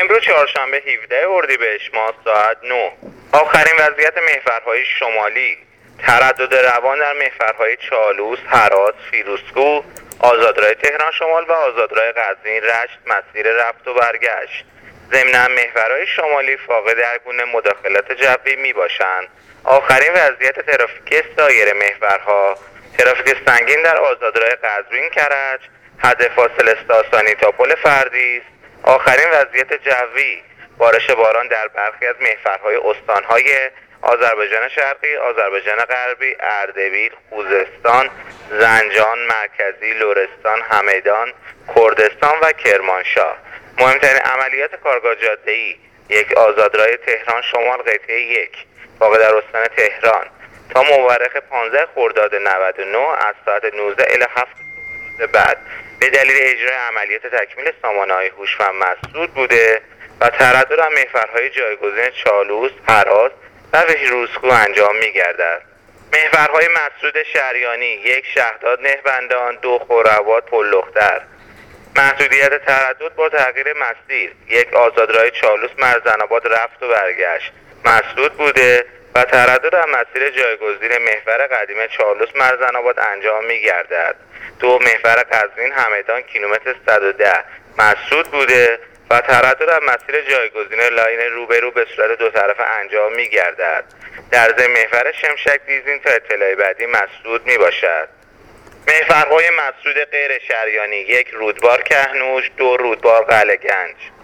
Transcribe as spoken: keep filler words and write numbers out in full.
امروز چهارشنبه هفدهم اردیبهشت ماه ساعت نه. آخرین وضعیت محورهای شمالی: تردد روان در محورهای چالوس، هرات، فیروزکوه، آزادراه تهران شمال و آزادراه قزوین رشت مسیر رفت و برگشت. ضمناً محورهای شمالی فاقد هر گونه مداخلات جوی می باشند. آخرین وضعیت ترافیکی سایر محورها: ترافیک سنگین در آزادراه قزوین کرج، حد فاصله استاسانی تا پل فردیس. آخرین وضعیت جوی: بارش باران در برخی از محورهای استانهای آذربایجان شرقی، آذربایجان غربی، اردبیل، خوزستان، زنجان، مرکزی، لرستان، همدان، کردستان و کرمانشاه. مهمترین عملیات کارگاه جاده‌ای: یک آزادراه تهران شمال قطعه یک واقع در استان تهران تا مورخ پانزده خرداد نود و نه از ساعت نوزده الی هفت روز بعد به دلیل اجرای عملیات تکمیل سامانه‌های هوشمند مسدود بوده و تردد در محورهای جایگزین چالوس، هرات و فیروزکوه انجام می‌گردد. محورهای مسدود شریانی: یک شهداد نهبندان، دو خرابات پل‌لختر. محدودیت تردد با تغییر مسیر: یک آزادراه چالوس مرزن‌آباد رفت و برگشت مسدود بوده و تردد در مسیر جایگزین محور قدیم چالوس مرزن‌آباد انجام می‌گردد. دو محور قزوین همدان کیلومتر صد و ده مسدود بوده و تردد در مسیر جایگزین لاین روبرو به صورت دو طرفه انجام می‌گردد. در ضمن محور شمشک دیزین تا اطلاع بعدی مسدود میباشد. محورهای مسدود غیر شریانی: یک رودبار کهنوش، دو رودبار قلعه‌گنج.